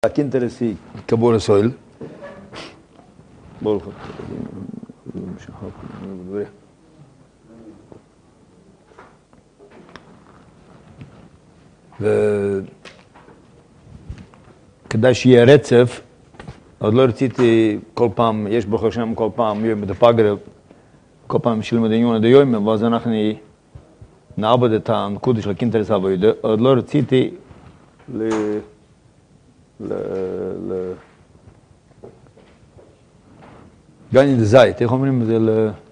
Aqui interesse Kabbalah Soil. וכדאי שיהיה רצף, עוד לא רציתי כל פעם, יש ברוך השם כל פעם יום מדפגר, כל פעם של מדיון עד היום, ואז אנחנו נעבוד את הנקודה של הקינטרס עבודה, עוד לא רציתי גני דזית, איך אומרים את זה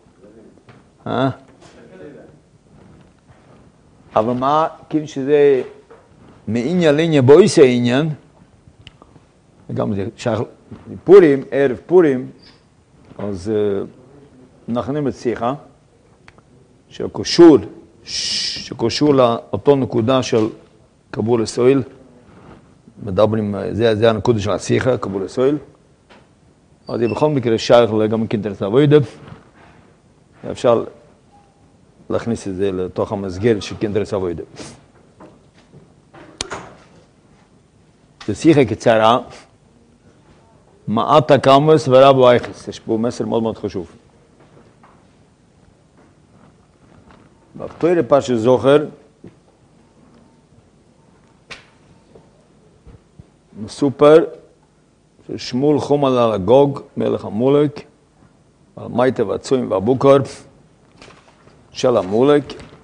אבל מה, כאילו שזה מעניין לעניין בויסה עניין, וגם זה שייך פורים, ערב פורים, אז נכנים את שיחה, שקשור לאותו נקודה של קבולה סויל, מדברים, זה הנקודה של השיחה, קבולה סויל, אז בכל מקרה שייך גם קינטרס עבודה, אפשר להכניס את זה לתוך המסגרת של קינטרס עבודה. זה שיחה קצרה, מעט הקמוס ורבו אייכס, יש פה מסר מאוד מאוד חשוב. בפתוירה פרשת זוכר, מסופר ששמואל חומל על הגוג, מלך המולק, על מייטה והצויים והבוקר של המולק.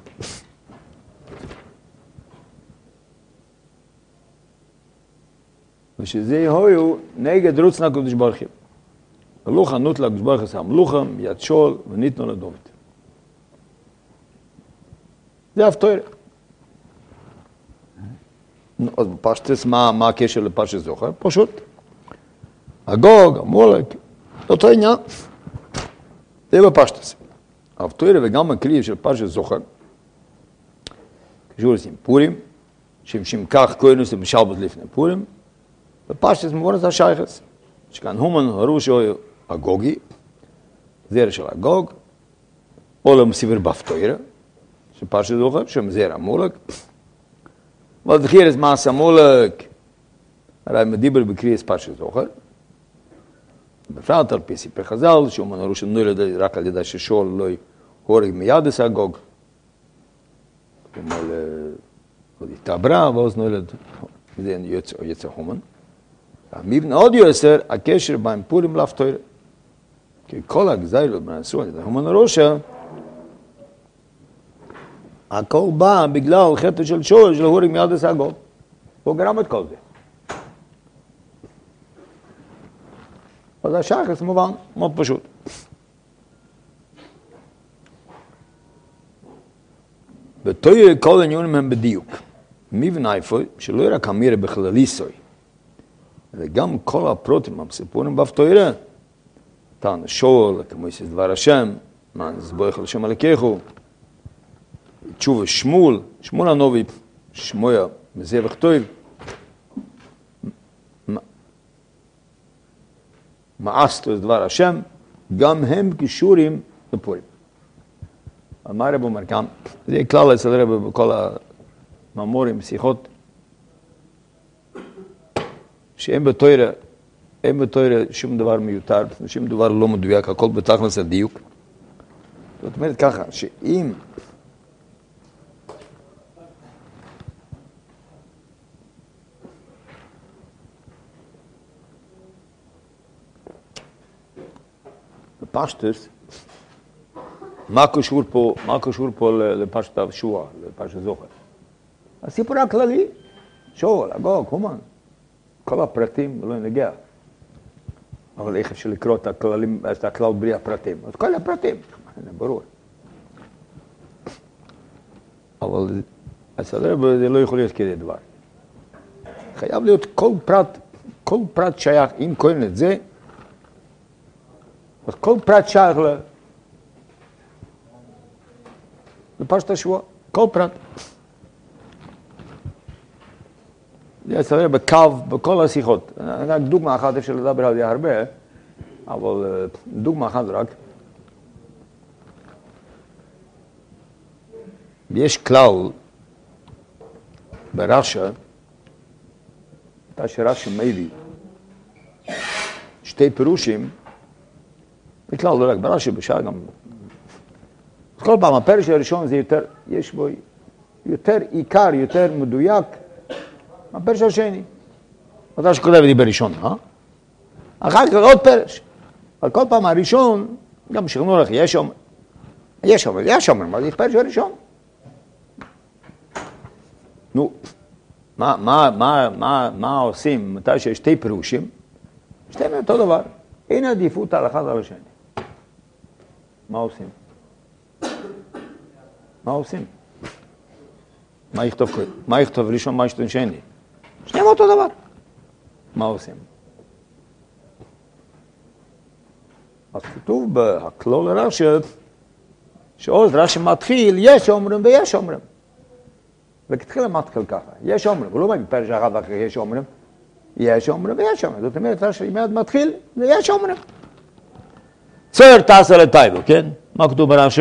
ושזה יהיו נגד רוצנה קודש ברכם. מלוכה נוטלה קודש ברכם, המלוכה מיד שול וניתנו לדומת. זה הפתוירה. אז בפשטס, מה הקשר לפשט זוכר? פשוט. הגוג, המולק, אותו עניין. זה בפשטס. הפתוירה וגם הקריב של פשט זוכר. קשור לשים פורים, שמשם כך כהנוס ובשלבות לפני פורים. בפשטס מבורס השייכס. שכאן הומן הרושו הגוגי, זרע של הגוג, עולם סיבר בפתוירה, שפשט זוכר, שם זרע המולק. אבל דחיר מעש המולק, הרי מדיבר בקריאס פרשת זוכר, בפרט על פי סיפר חז"ל, שאומן הרושם נולד רק על ידי ששול לא הורג מיד את הגוג, כלומר, התעברה, ואז נולד, זה יצא הומן. המבן עוד יוסר, הקשר בין פורים להפתוירה, כי כל הגזירות נעשו על ידי הומן הרושם, הכל בא בגלל חטא של שול, של הורג מיד את הגוג. הוא גרם את כל זה. אז השחס מובן, מאוד פשוט. בתוירה כל העניינים הם בדיוק. מבן איפה, שלא רק אמירה בכלליסוי, וגם כל הפרוטים המסיפורים בפתוירה, תן שול, כמו יש דבר השם, מה נסבורך לשם הלקחו, תשובה שמואל הנובי, שמויה מזבח טוב, מאסתו את דבר השם, גם הם קשורים לפורים. מה הרב אומר כאן? זה כלל אצל הרב בכל המאמורים, שיחות, שאין בתוירה שום דבר מיותר, שום דבר לא מדויק, הכל בתכלס הדיוק. זאת אומרת ככה, שאם בפשטס, מה קשור פה לפשט השוע, לפשט זוכר? הסיפור הכללי, שואל, הגוג, הומן, כל הפרטים לא נגיע. אבל איך אפשר לקרוא את הכללים, את הכלל בלי הפרטים? אז כל הפרטים, זה ברור. אבל הסדר זה לא יכול להיות כזה דבר. חייב להיות כל פרט שייך, אם קוראים את זה, אז כל פרט שייך לפשט השבוע, כל פרט. זה יצטרך בקו, בכל השיחות. רק דוגמה אחת, אפשר לדבר על זה הרבה, אבל דוגמה אחת רק. יש כלל ברש"א, אתה שרש"י מביא שתי פירושים, בכלל לא רק ברש"י, בשאר גם. אז כל פעם, הפרש הראשון זה יותר, יש בו יותר עיקר, יותר מדויק, הפרש השני. אתה שכותב את זה בראשון, אחר כך עוד פרש. אבל כל פעם הראשון, גם שכנו לך, יש אומרים, אבל זה פרש הראשון. נו, מה עושים מתי שיש שתי פירושים? שתיהם אותו דבר. אין עדיפות על אחד על השני. מה עושים? מה יכתוב ראשון, מה יכתוב שני? שניהם אותו דבר. מה עושים? אז כתוב בהכלול רש"י, שעוד רש"י מתחיל, יש אומרים ויש אומרים. וכתחילה מתחיל ככה, יש אומרים, הוא לא מגיד פרש אחד ואחרי יש אומרים, יש אומרים ויש אומרים. זאת אומרת, רש"י מיד מתחיל, ויש אומרים. צור תעשה לטייבו, כן? מה כתוב ברש"י?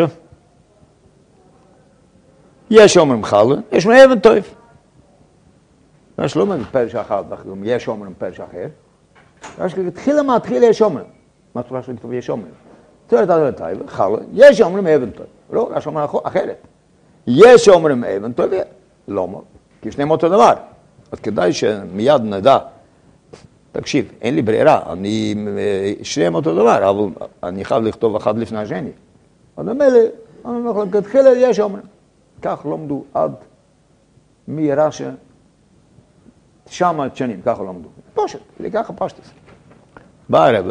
יש אומרים חלה, יש אומרים אבן טוב. רש"י לא מגיד פרש אחד ואחרי, יש אומרים פרש אחר. רש"י כתחילה מתחיל יש אומרים. מה רש"י כתוב יש אומרים? צור תעשה לטייבו, חלה, יש אומרים אבן טוב. לא, רש"י אומר אחרת. יש אומרים אבן טוב, לא, כי שניהם אותו דבר. אז כדאי שמיד נדע, תקשיב, אין לי ברירה, שניהם אותו דבר, אבל אני חייב לכתוב אחד לפני השני. אז אומר, כתחילה יש אומרים. כך לומדו עד מרש"י, שמה שנים, ככה לומדו. פשוט, זה ככה פשטוס. בא הרב,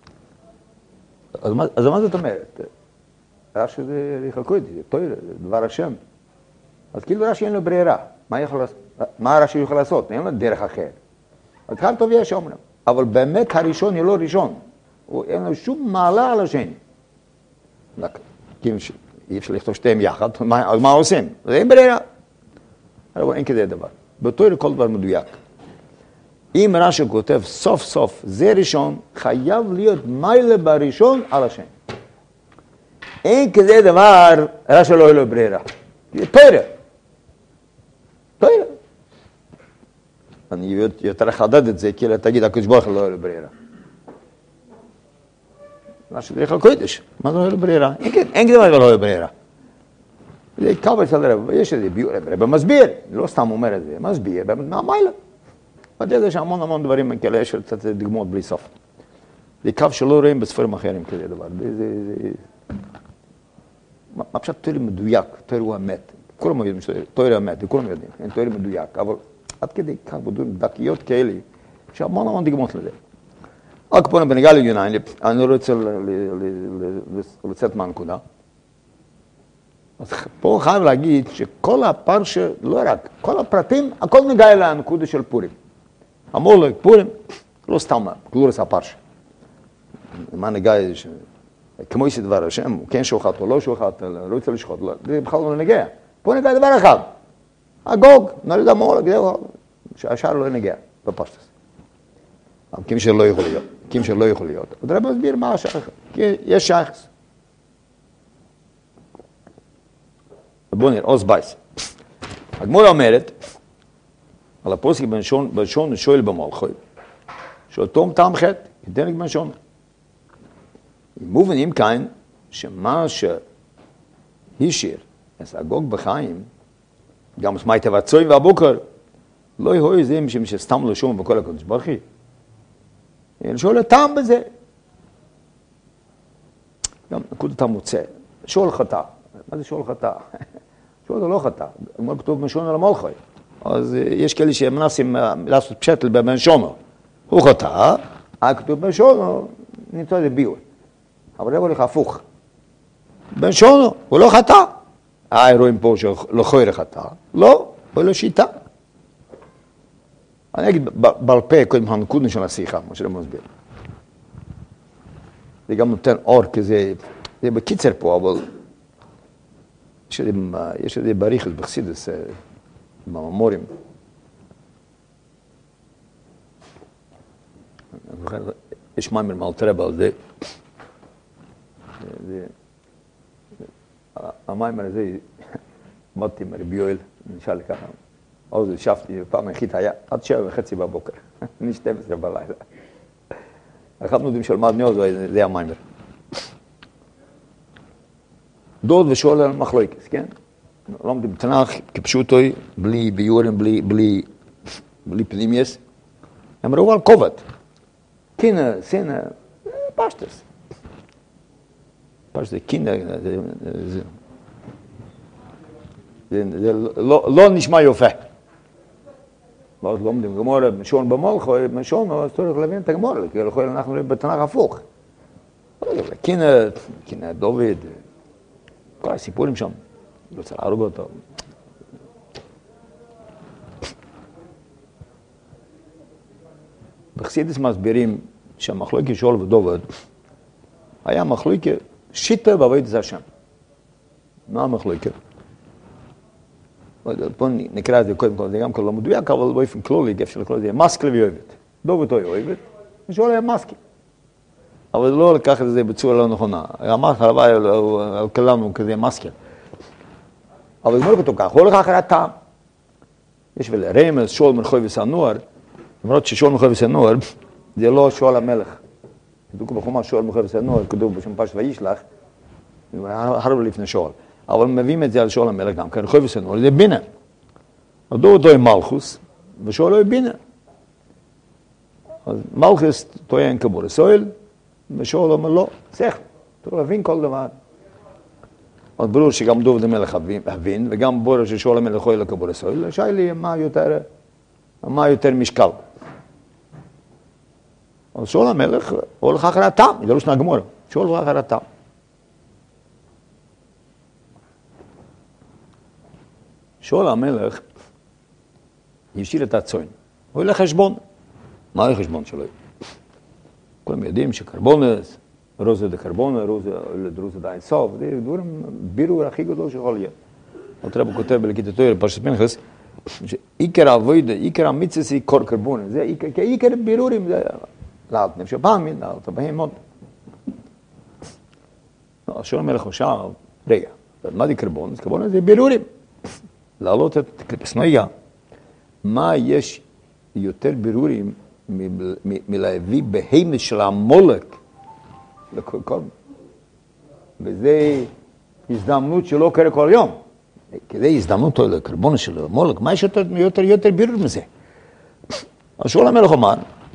אז מה זאת אומרת? רש"י זה לחלקות, זה תורה, זה דבר השם. אז כאילו רש"י אין לו ברירה, מה רש"י יכול לעשות? אין לו דרך אחר. אז כאן טוב יש אומרים, אבל באמת הראשון היא לא ראשון, אין לו שום מעלה על השני. אי אפשר לכתוב שתיהם יחד, אז מה עושים? אז אין ברירה. אבל אין כזה דבר. בתורה כל דבר מדויק. אם רש"י כותב סוף סוף זה ראשון, חייב להיות מיילה בראשון על השני. אין כזה דבר, רש"י לא יהיה לו ברירה. זה תורה. אני יותר אחדד את זה, כאילו תגיד, הקדוש ברוך הוא לא יהיה לו ברירה. מה שדרך הקודש, מה זה לא יהיה לו ברירה? אין כזה דבר לא יהיה לו ברירה. זה קבל של הרב, יש איזה ביור, הרב מסביר, לא סתם אומר את זה, מסביר, מה מיילה? ואתה יודע שהמון המון דברים כאלה, יש קצת דגמות בלי סוף. זה קו שלא רואים בספרים אחרים כזה דבר. מה פשוט תורה מדויק, תורה הוא אמת. כולם יודעים שתורה אמת, כולם יודעים, אין תורה מדויק, אבל עד כדי כך בדברים דקיות כאלה, שהמון המון דגמות לזה. רק פה בנגע לענייניים, אני לא רוצה לצאת מהנקודה. אז פה חייב להגיד שכל הפרשה, לא רק, כל הפרטים, הכל נגע אל הנקודה של פורים. המולק, פורים, לא סתם, גלורס הפרשה. מה נגע, כמו יש דבר השם, הוא כן שוחט או לא שוחט, לא רוצה לשחוט, זה בכלל לא נגע. פה נגע דבר אחד, הגוג, נולד המולק, שהשאר לא נגע, בפשטוס. כיוון שלא יכול להיות, כיוון שלא יכול להיות. עוד רב מסביר מה השייך, כי יש שייכס. בואו נראה, עוז בייס. הגמרא אומרת, על הפוסק בלשון שואל במלכות, שאותו טעם חטא, כדרך בלשון. מובנים כאן, שמה שהשאיר, אז הגוג בחיים, גם סמי תבצועים והבוקר, לא יהיו זה משום שסתם לא שומע בכל הקודש ברכי. אלא שואל הטעם בזה. גם נקודת המוצא, שואל חטא. מה זה שואל חטא? שואל זה לא חטא. כמו כתוב משון על המלכות. אז יש כאלה שמנסים לעשות פשטל בבן שונו. הוא חטא, כתוב בן שונו, נמצא איזה ביור. אבל זה הולך הפוך. בן שונו, הוא לא חטא. רואים פה שלא חויר חטא. לא, הוא לא שיטה. אני אגיד בעל פה קודם הנקודה של השיחה, מה שלא מסביר. זה גם נותן אור כזה, זה בקיצר פה, אבל יש איזה בריחס בחסידס, בממורים. יש מאמר מאלתרבה על זה. המאמר הזה, עמדתי עם רבי יואל, נשאל לי ככה, אז ישבתי, פעם היחיד היה עד 7:30 בבוקר. מ-12 בלילה. אנחנו יודעים שלמד ניו, זה המיימר. דוד ושואל על מחלוקת, כן? לומדים תנ"ך כפשוטוי, בלי ביורים, בלי פנימייס. הם ראו על כובד. קינה, סינה, פשטס. פשטס, קינה, זה לא נשמע יופה. ואז לומדים גמורה, משון במולכו, משון, אז צריך להבין את הגמורה, כי אנחנו רואים בתנ"ך הפוך. קינה, דוד, כל הסיפורים שם, לא צריך להרוג אותו. בחסידות מסבירים שהמחלוקת שאול ודוד היה מחלוקת שיטה בעבודת השם. מה המחלוקת? פה נקרא את זה קודם כל, זה גם כל לא מדויק, אבל באופן כללי, אפשר לקרוא את זה, מסקל ואוהבת. דוד היה אוהבת, ושאול היה מסקל. אבל לא לקח את זה בצורה לא נכונה. המסקל הלוואי על כולנו כזה מסקל. אבל זה לא כתוב כך, הוא הולך אחרי הטעם. יש ולרמז, שאול מרחוב וסנוער, למרות ששאול מרחוב וסנוער, זה לא שאול המלך. כתוב בחומש שאול מרחוב וסנוער, כתוב בשם פרשת וישלח, הרבה לפני שאול. אבל מביאים את זה על שאול המלך גם, כי מרחוב וסנוער זה בינה. דוד טוען מלכוס, ושאול לא בינה. אז מלכוס טוען קבולה סויל, ושאול אומר לא, שכל. צריך להבין כל דבר. אז ברור שגם דוד המלך הבין, וגם ברור ששאול המלך יכול לקבול הסויל, השאלה מה יותר משקל. אז שאול המלך הולך אחרי הטעם, זה לא שנה גמורה, שאול הולך אחרי הטעם. שאול המלך ישאיר את הצוין, הוא ילך חשבון. מה החשבון שלו? כולם יודעים שקרבונס, רוזה דקרבונה, רוזה דה אינסוף, זה דברים בירור הכי גדול שיכול להיות. הרב כותב בליקוטי תורה, פרשת פנחס, שעיקר העבודה, עיקר המצווה היא קור קרבונה, זה עיקר בירורים, זה לעלות נפש הפעמים, לעלות הבהמות. שאול המלך חושב, רגע, מה זה קרבונס? קרבונס זה בירורים. לעלות את קליפס נויגה. מה יש יותר בירורים מלהביא בהמס של המולק לכל. וזה הזדמנות שלא קרה כל יום. כי זה הזדמנות לקרבון של המולק. מה יש יותר בירור מזה? אז שאול המלך אומר,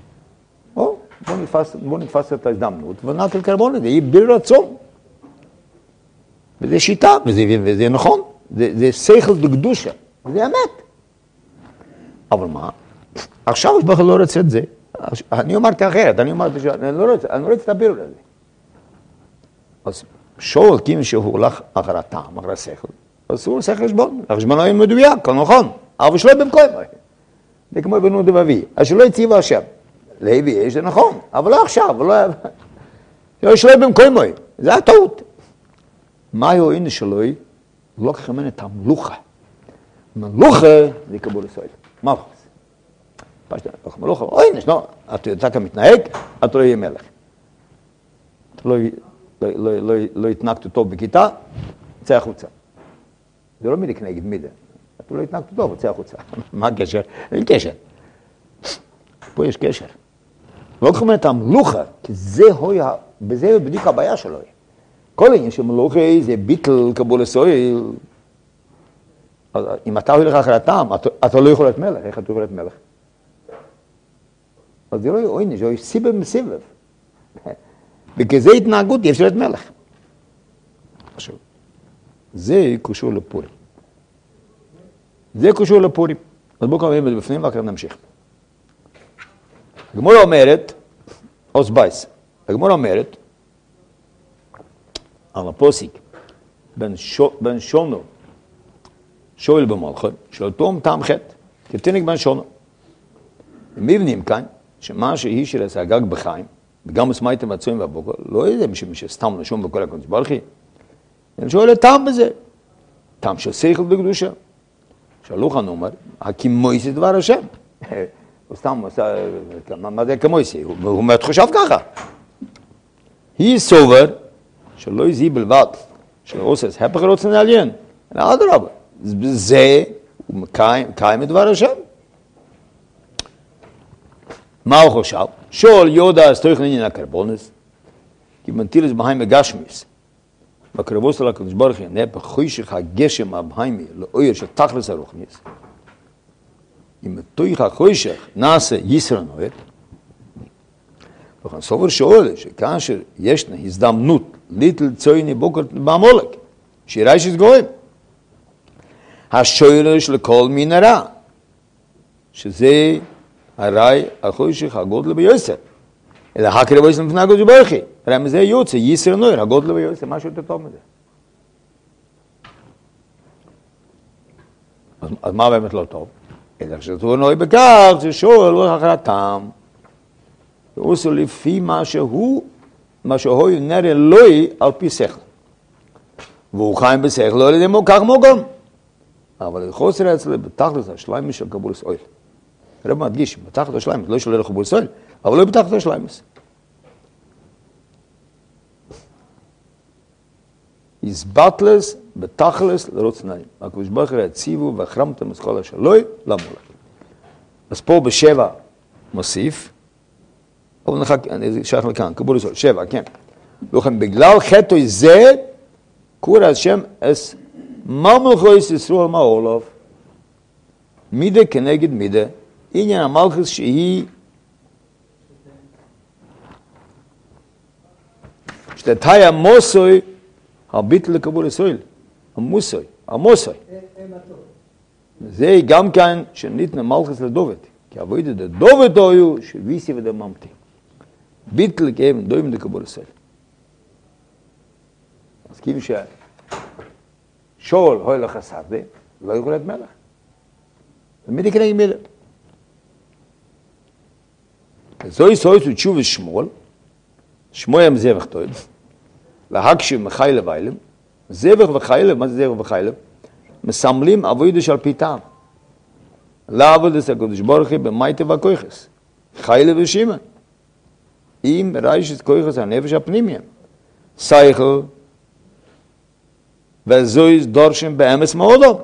בוא נתפס את ההזדמנות ונעט לקרבון, זה יהיה בירור עצום. וזה שיטה, וזה נכון. זה שכל בקדושה, זה אמת. אבל מה? עכשיו יש בכלל לא רוצה את זה. אני אמרתי אחרת, אני לא רוצה את הבירור הזה. אז שאול, כיוון שהוא הולך אחר הטעם, אחר השכל, אז הוא עושה חשבון. החשבון היה מדויק, נכון, אבל שלא במקום. זה כמו בנו דבבי, אז שלא הציב השם. להביא יש, זה נכון, אבל לא עכשיו, שלא במקום. זה הטעות. מה היועין שלו? לא כך ממנו את המלוכה. מלוכה זה קבול ישראל. מלכוס. פשט, מלוכה, אוי, אתה כמתנהג, אתה לא יהיה מלך. אתה לא התנהגת טוב בכיתה, צא החוצה. זה לא מידי כנגד מידה. אתה לא התנהגת טוב, צא החוצה. מה הקשר? אין קשר. פה יש קשר. לא כך ממנו את המלוכה, כי בזה בדיוק הבעיה שלו. כל העניין של מלוכה זה ביטל קבול ישראל. אם אתה הולך אחרי הטעם, אתה לא יכול להיות מלך. איך אתה יכול להיות מלך? אז זה לא יהיה עויני, זה יהיה סיבב מסיבב. בכזה התנהגות יש להיות מלך. עכשיו, זה קשור לפורים. זה קשור לפורים. אז בואו קוראים את זה בפנים ואחר נמשיך. הגמורה אומרת, אוס בייס, הגמורה אומרת, על הפוסיק, בן שונו, שואל במלכה, של תום טעם חטא, כתינק בן שונו. מבנים כאן, שמה שהיא של הגג בחיים, וגם מסמייתם הצועים והבוקר, לא ידע מי שסתם נשום בכל הקונץ ברכי. הם שואלים טעם בזה, טעם של שכל בקדושה. שלוחן אומר, הכמויסי דבר השם. הוא סתם עושה, מה זה כמויסי? הוא באמת חושב ככה. היא סובר, שלא יזי בלבד, שלא עושה את הפך רוצן העליין. אלא אדרבה, זה הוא קיים את דבר השם. מה הוא חושב? שואל יודע אז תוך לעניין הקרבונס, כי מנטילס בהיימה גשמיס, בקרבוס על הקדוש ברוך הוא, נהיה בחוישך הגשם הבהיימי, לאויר שתכלס הרוחניס, אם בתוך החוישך נעשה יסר הנוער, וכן סובר שואל שכאשר ישנה הזדמנות ליטל צויני בוקר במולק, שיראי שסגויים, השורש לכל מין הרע, שזה הרי החוישך הגודל ביוסר, אלא הקרבוס לפני הקדוש ברוך הוא, הרי מזה יוצא יסר הנוער, הגודל ביוסר, משהו יותר טוב מזה. אז מה באמת לא טוב? אלא כשזה נוער בכך, ששואל לא אחרתם, ועושה לפי מה שהוא נראה לוי על פי שכל. והוא חיים בשכל, לא לידי כך מוגם. אבל חוסר אצלה בתכלס השליימס של קבולת אויל. הרב מדגיש, בתכלס השליימס, לא שולל לקבולת אויל, אבל לא בתכלס השליימס. יסבטלס בתכלס לרוצנאים. הקדוש ברוך הוא הציבו והחרמתם את כל השלוי למולק. אז פה בשבע מוסיף, אבל אני שייך לכאן, קבולת אויל, שבע, כן. לכן בגלל חטא זה, קורא השם אס מלכוס ישראל מעולו, מידה כנגד מידה, עניין המלכוס שהיא שתתאי המוסוי הביטל לקבול ישראל, המוסוי. זה גם כאן שניתנה מלכוס לדובד, כי עבוד את הדובד היו שוויסי ודממתי. ביטל כאבן דוים לקבול ישראל. אז כאילו שואל הוי לך סרדה, לא יכול להיות מלך. ומידי כנגד מידה. זוהי סויסו תשוב ושמואל, שמואל זבח טועד, להקשיב מחיילה ואילם, זבח וחיילה, מה זה זבח וחיילה? מסמלים עבודה של פיתם. לעבוד את הקדוש ברוך הוא במייטה והכויחס, חיילה ושימן. אם רייש את כויחס הנפש הפנימיים, סייכל, וזויז דורשים באמס מאודו.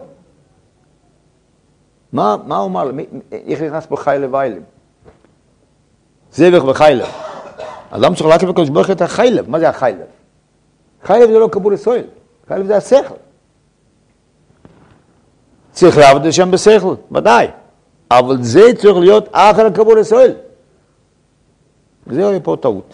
מה הוא אמר? איך נכנס פה חיילה ואילם? זבח וחיילה. אדם צריך להקריב לקדוש ברוך הוא את החיילב. מה זה החיילב? חיילב זה לא קבול ישראל. חיילב זה השכל. צריך לעבוד השם בשכל, ודאי. אבל זה צריך להיות אחר הקבול ישראל. וזה היה פה טעות.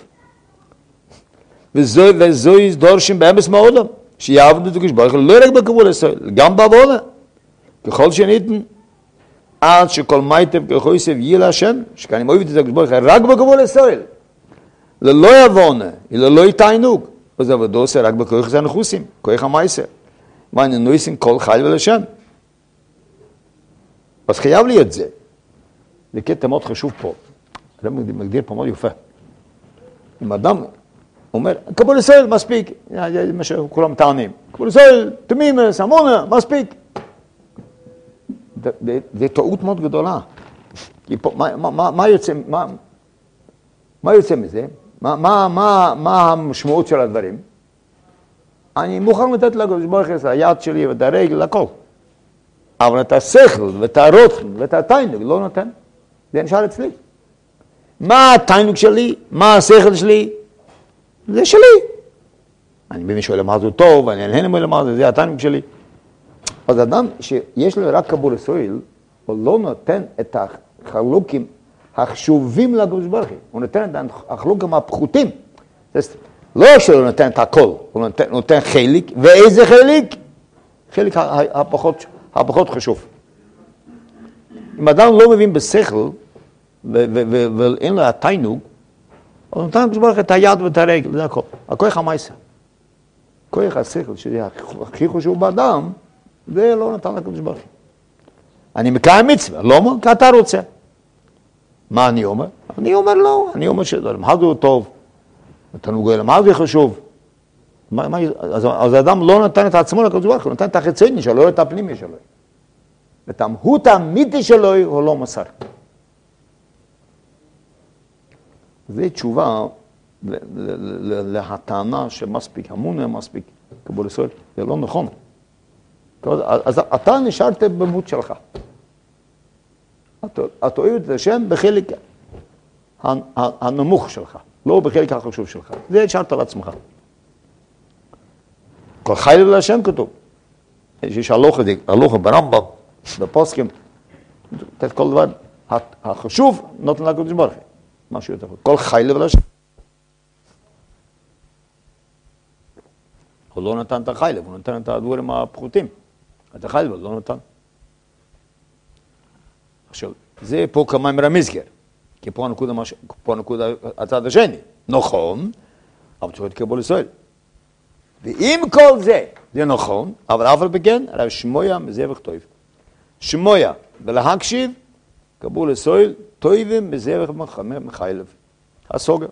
וזוהי דורשים באמס מאודו. שיעבדו את הקדוש ברוך הוא לא רק בקבול ישראל, גם בעבודה. ככל שניתן, עד שכל מייטב כחויסב יהיה להשם, שכאן אם אוהבת את הקדוש ברוך הוא רק בקבול ישראל. ללא יבונה, ללא יתענוג, אז עבודו עושה רק בכוח הנחוסים, כוח המייסר. ואני נויסים כל חי ולשם. אז חייב לי את זה. זה קטע מאוד חשוב פה. זה מגדיר פה מאוד יפה. אם אדם אומר, קבול ישראל מספיק, זה מה שכולם טענים. קבול ישראל, תמימס, המונה, מספיק. זה טעות מאוד גדולה. מה יוצא מזה? מה המשמעות של הדברים? אני מוכן לתת לקדוש ברוך הוא את היד שלי ואת הרגל, הכל. אבל את השכל ואת הרוצן ואת התענוג לא נותן. זה נשאר אצלי. מה התענוג שלי? מה השכל שלי? זה שלי. אני מבין שואל מה זה טוב, אני איננו מלמד, זה התענוג שלי. אז אדם שיש לו רק קבול ישראל, הוא לא נותן את החלוקים החשובים לקדוש ברוך הוא. הוא נותן את החלוקים הפחותים. לא שהוא נותן את הכל, הוא נותן חלק, ואיזה חלק? חלק הפחות חשוב. אם אדם לא מבין בשכל, ואין לו התענוג, הוא נותן לקדוש ברוך הוא את היד ואת הרגל, זה הכל. הכוח המייסר. כוח השכל, שזה הכי חשוב באדם, זה לא נתן לקדוש ברוך הוא. אני מקיים מצווה, לא אומר? כי אתה רוצה. מה אני אומר? אני אומר לא, אני אומר שלמד הוא טוב, התענוג למד הוא חשוב. אז האדם לא נתן את עצמו לקדוש ברוך הוא, הוא נתן את החיצוני שלו, לא את הפנימי שלו. את המהות האמיתי שלו הוא לא מסר. זו תשובה להטענה שמספיק, המון מספיק, קבול ישראל, זה לא נכון. אז אתה נשארת במות שלך. אתה אוהב את השם בחלק הנמוך שלך, לא בחלק החשוב שלך. זה השארת על עצמך. כל חייל להשם כתוב. יש הלוכה ברמב"ם, בפוסקים, את כל דבר החשוב נותן לקדוש ברוך הוא. משהו יותר חשוב. כל חייל להשם. הוא לא נתן את החייל, הוא נתן את הדברים הפחותים. את החייל הוא לא נתן. עכשיו, זה פה כמה עם המסגר. כי פה הנקודה הצד השני. נכון, אבל צריך לקבל ישראל. ועם כל זה, זה נכון, אבל אף על פי כן, הרב שמויה מזבח טוב. שמויה, ולהקשיב, קבול ישראל, טובים מזבח מחייב. הסוגר.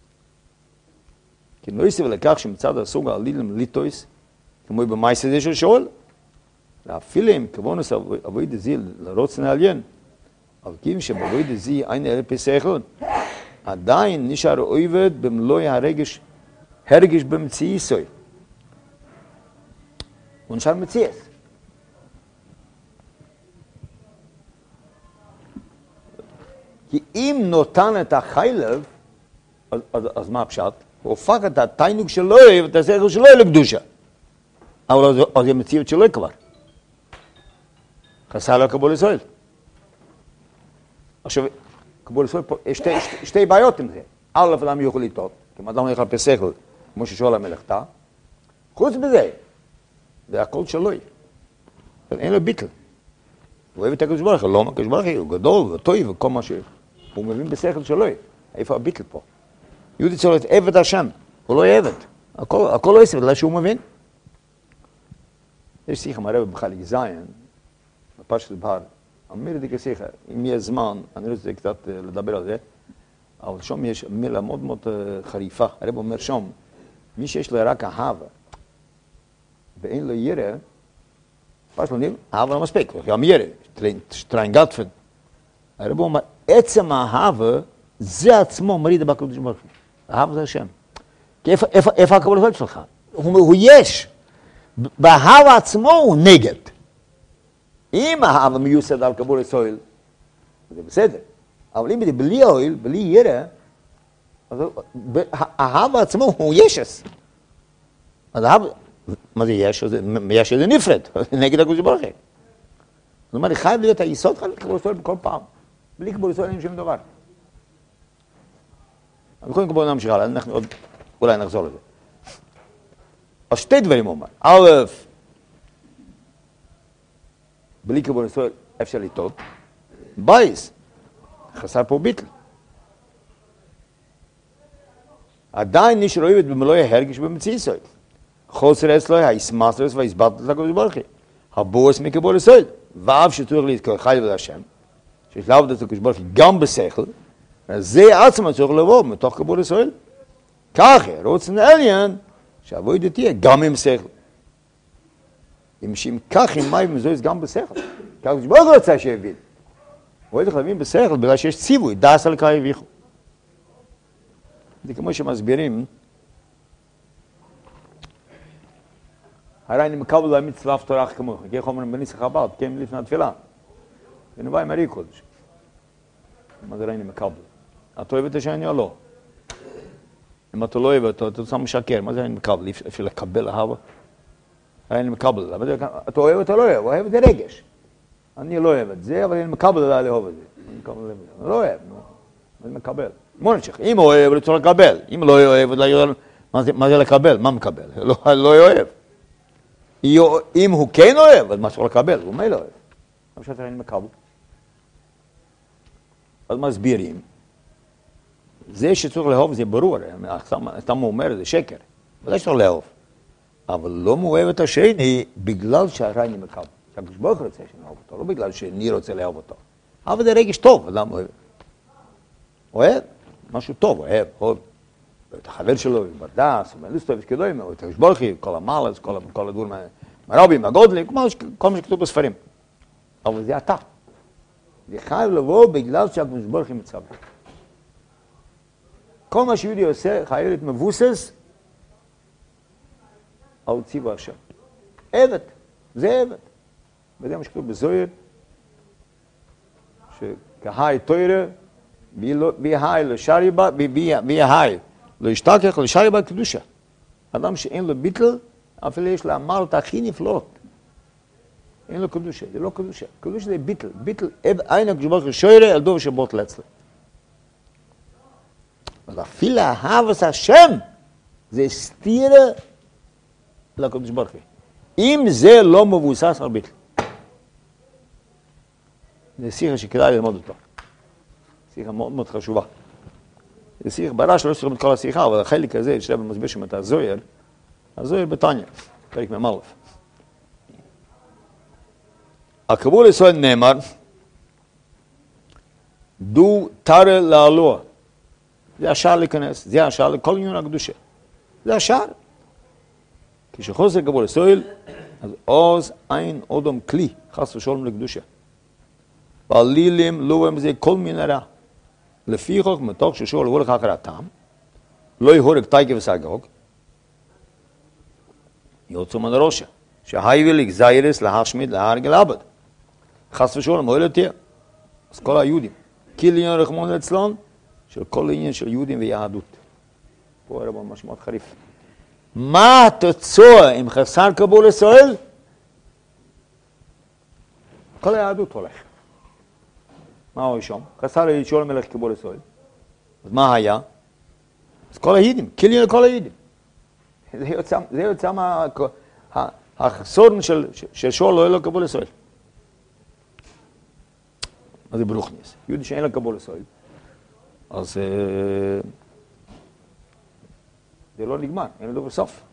כי נויסי ולקח שמצד הסוגר עלילם ליטויס, כמו במייס הזה של שאול, ואפילו אם כבונוס אבוי דזיל לרוצן העליין, אבל כיוון שבאבוי דזי אין אלה פסחון, עדיין נשאר אויבד במלוא הרגש במציאי סוי. הוא נשאר מציאס. כי אם נותן את החילב, אז מה הפשט? הוא הופך את התיינוג שלו ואת השכל שלו לקדושה. אבל אז זה מציאות שלו כבר. חסר לו קבול ישראל. עכשיו, קבול ישראל פה, יש שתי בעיות עם זה. א', אדם יכול לטעות, כי אם אדם יכול פסחל, כמו ששואל המלאכתה. חוץ מזה, זה הכל שלו. אין לו ביטל. הוא אוהב את הקדוש ברוך הוא, לא, הקדוש ברוך הוא גדול וטוב וכל מה שהוא. הוא מבין בשכל שלו. איפה הביטל פה? יהודי צריך להיות עבד השם, הוא לא עבד. הכל לא עבד, אלא שהוא מבין. יש שיחה מהרב בחלק זין, בפרשת בהר, אמיר די כשיחה, אם יהיה זמן, אני רוצה קצת לדבר על זה, אבל שם יש מילה מאוד מאוד חריפה. הרב אומר שם, מי שיש לו רק אהבה, ואין לו ירא, פרש לונים, אהבה לא מספיק, גם ירא, שטריין גטפן. הרב אומר, עצם האהבה, זה עצמו מריד בקדוש ברוך הוא. אהבה זה השם. כי איפה הקבול ישראל שלך? הוא יש. באהבה עצמו הוא נגד. אם האהבה מיוסד על קבול ישראל, זה בסדר. אבל אם זה בלי אוהל, בלי ירא, אז האהבה עצמו הוא ישס. אז האהבה, מה זה יש? יש זה נפרד, נגד הקדוש ברוך הוא. זאת אומרת, חייב להיות היסוד חייב לקבול ישראל בכל פעם. בלי קבול ישראל אין שום דבר. אבל קודם כל נמשיך הלאה, אנחנו עוד אולי נחזור לזה. אז שתי דברים אומר. א', בלי קבול ישראל אפשר לטעות. בייס, חסר פה ביטל. עדיין נשאר אוהבת במלוא ההרגש במציאי ישראל. חוסר אצלו, ההסמסרס וההסבטת לקדוש ברוך הוא. הבורס מקבול ישראל. ואף שצריך להתקרב חייב להשם, שיש לעבוד את הקדוש ברוך הוא גם בשכל, זה עצמו צריך לבוא מתוך קבול ישראל. ככה, רוצן עליין, שהעבודה תהיה גם עם שכל. אם כך, אם מים מזויז גם בשכל. כי הקדוש ברוך הוא רוצה שיבין. הוא צריך להבין בשכל, בגלל שיש ציווי, דעש על קרא יביכו. זה כמו שמסבירים, הרי אני מקבל להם מצווה תורך כמוך, כי איך אומרים בניסח חב"ד, כי הם לפני התפילה. ונבוא עם הרי קודש. מה זה ראיני מקבל? אתה אוהב את השני או לא? אם אתה לא אוהב אותו, אתה שם משקר. מה זה ראיני מקבל? אפשר לקבל אהבה? ראיני מקבל. אתה אוהב אותו או לא אוהב? אוהב את זה רגש. אני לא אוהב את זה, אבל אני מקבל עליי לאהוב את זה. אני לא אוהב, אני מקבל. בוא נמשיך. אם הוא אוהב, הוא צריך לקבל. אם לא אוהב, מה זה לקבל? מה מקבל? לא אוהב. אם הוא כן אוהב, אז מה צריך לקבל? הוא מה לא אוהב? מה שאתה ראיני מקבל? אז מסבירים, זה שצריך לאהוב זה ברור, סתם הוא אומר, זה שקר, ודאי שצריך לאהוב, אבל לא מאוהב את השני בגלל שהרעני מקבל, שהקדוש ברוך הוא רוצה שנאהב אותו, לא בגלל שאני רוצה לאהוב אותו, אבל זה רגש טוב, אדם אוהב. אוהב, משהו טוב, אוהב את החבר שלו, בדס, מלוסטו, ושכדוי, את הקדוש ברוך הוא, כל המלס, כל הדברים מהרבים, הגודלים, כל מה שכתוב בספרים, אבל זה אתה. זה חייב לבוא בגלל שהקדוש ברוך הוא מצווה. כל מה שיהודי עושה חייב להיות מבוסס על ציווי השם. עבד, זה עבד. וזה מה שכתוב בזוהר, שכהאי תורה והי לשריבה, והי לא ישתכח לשריבה קדושה. אדם שאין לו ביטל, אפילו יש לו המעלות הכי נפלאות. אין לו קדושה, זה לא קדושה. קדושה זה ביטל. ביטל, אין הקדוש ברוך הוא שוירה על דוב שבוט לצלה. אז אפילו אהבת השם, זה סתירה לקדוש ברוך הוא. אם זה לא מבוסס על ביטל. זה שיחה שכדאי ללמוד אותו. שיחה מאוד מאוד חשובה. זה שיחה, ברש לא צריכים את כל השיחה, אבל החלק הזה, שרב מסביר שם את הזוהר בתניא, פרק מ"א. הקבול ישראל נאמר, דו תרא לעלוע. זה השער להיכנס, זה השער לכל עניין הקדושה. זה השער. כשחוסר קבול ישראל, אז עוז אין אודום כלי, חס ושלום לקדושה. ועלילים לא הם זה כל מיני רע. לפי חוק מתוך ששואל הולך אחר הטעם, לא יהורג תייקה וסגוג, יוצא מן הראשה, שהייבליק זיירס להשמיד להרג לעבד. חס ושלום, אוהל תהיה. אז כל היהודים, כל עניין רחמון אצלון, של כל עניין של יהודים ויהדות. פה הרבה משהו מאוד חריף. מה התוצאה אם חסר קבול ישראל? כל היהדות הולך. מה הוא שם? חסר לשאול מלך קבול ישראל. אז מה היה? אז כל היהודים, כלים לכל היהודים. זה יוצא מהחסורן של שואל לא יהיה לו קבול ישראל. אז זה ברוכניס. יהודי שאין לו קבול ישראל. אז זה לא נגמר, אין לו בסוף.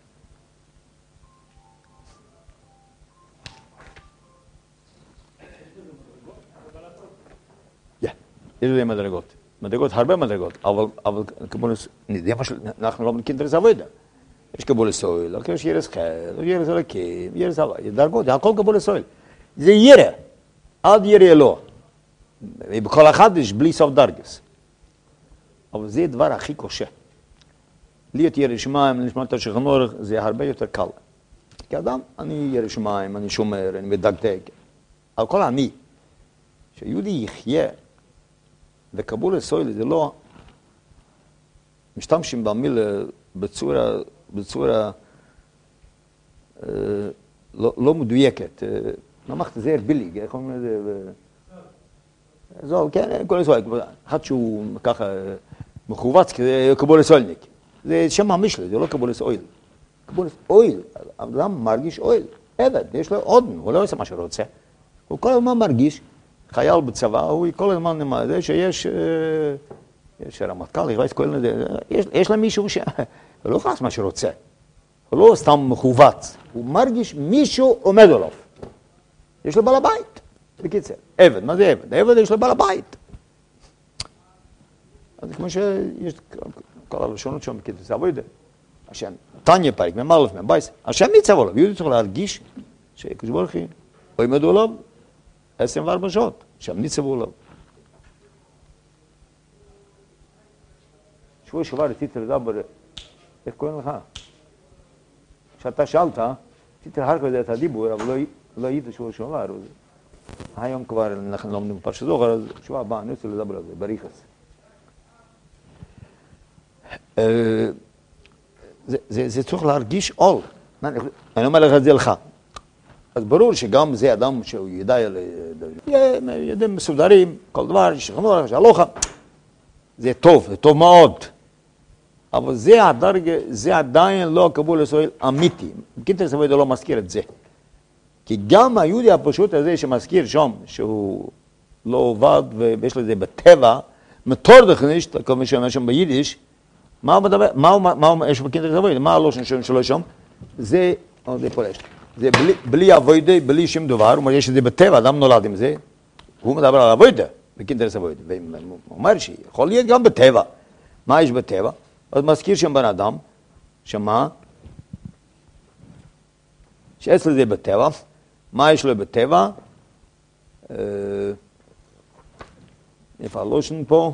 יש לזה מדרגות. מדרגות, הרבה מדרגות, אבל קבול ישראל, אנחנו לא מכירים את עבודה. יש קבול ישראל, יש ירס חל, ירס אלוקים, ירס דרגות, זה הכל קבול ישראל. זה ירא, עד ירא אלוה. ובכל אחד יש בלי סוף דרגס. אבל זה הדבר הכי קשה. להיות ירא שמיים, לשמוע את השולחן אורך, זה הרבה יותר קל. כאדם, אני ירא שמיים, אני שומר, אני מדקדק. אבל כל אני, שיהודי יחיה, וקבול ישראל זה לא משתמשים במילה בצורה לא מדויקת. נמחת זה ביליג, איך אומרים לזה? זו, כן, כל ישראל, אחד שהוא ככה מחובץ כזה קבול ישראלניק. זה שם המשלה, זה לא קבול ישראל. קבול ישראל, אדם מרגיש אוהל, עבד, יש לו עודן, הוא לא עושה מה שהוא רוצה. הוא כל הזמן מרגיש, חייל בצבא, הוא כל הזמן נמד, שיש רמטכ"ל, יש לה מישהו הוא לא יכול לעשות מה שהוא רוצה. הוא לא סתם מחובץ, הוא מרגיש מישהו עומד עליו. יש לו בעל הבית. בקיצר, עבד, מה זה עבד? עבד יש לו בעל הבית. אז כמו שיש כל הלשונות שם, בקיצר, זה עבודה. השם, תניא פרק, ממלף, מבייס, השם ניצב עליו, יהודי צריך להרגיש שקדוש ברוך הוא עומד עליו 24 שעות, השם ניצב עליו. שבוע שעבר רציתי לדבר, איך קוראים לך? כשאתה שאלת, רציתי להרחיב את הדיבור, אבל לא היית שבוע שעבר. היום כבר אנחנו לומדים בפרשת זוכר, אז שבוע הבא אני רוצה לדבר על זה, בריחס. זה צריך להרגיש עול. אני אומר לך את זה לך. אז ברור שגם זה אדם שהוא ידע מסודרים, כל דבר, שכנוע, שהלוכה, זה טוב מאוד. אבל זה הדרגה, זה עדיין לא קבול ישראל אמיתי. בקיצור סבבה לא מזכיר את זה. כי גם היהודי הפשוט הזה שמזכיר שם, שהוא לא עובד ויש לו את זה בטבע, מתור דכניש, כל מי שאומר שם ביידיש, מה הוא מדבר, יש בקינטר סבבה, מה הלושן שלו שם? זה פולש. זה בלי עבודה, בלי שום דבר, הוא אומר, יש את זה בטבע, אדם נולד עם זה, הוא מדבר על עבודה, בקינטר סבבה, והוא אומר שיכול להיות גם בטבע. מה יש בטבע? אז מזכיר שם בן אדם, שמה? שאצל זה בטבע, מה יש לו בטבע? איפה הלושן פה?